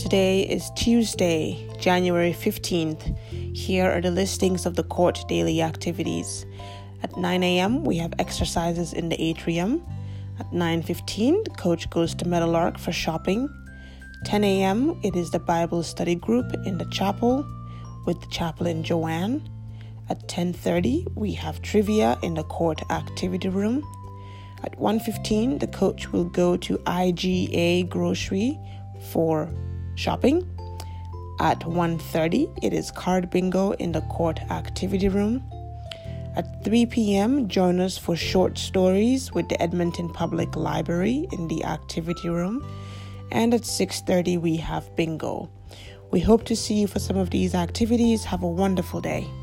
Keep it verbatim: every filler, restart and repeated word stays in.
Today is Tuesday, January fifteenth. Here are the listings of the court daily activities. At nine a.m., we have exercises in the atrium. At nine fifteen, the coach goes to Meadowlark for shopping. ten a.m., it is the Bible study group in the chapel with the chaplain Joanne. At ten thirty, we have trivia in the court activity room. At one fifteen, the coach will go to I G A Grocery for shopping. At one thirty, it is card bingo in the court activity room. At three p.m., join us for short stories with the Edmonton Public Library in the activity room. And at six thirty, we have bingo. We hope to see you for some of these activities. Have a wonderful day.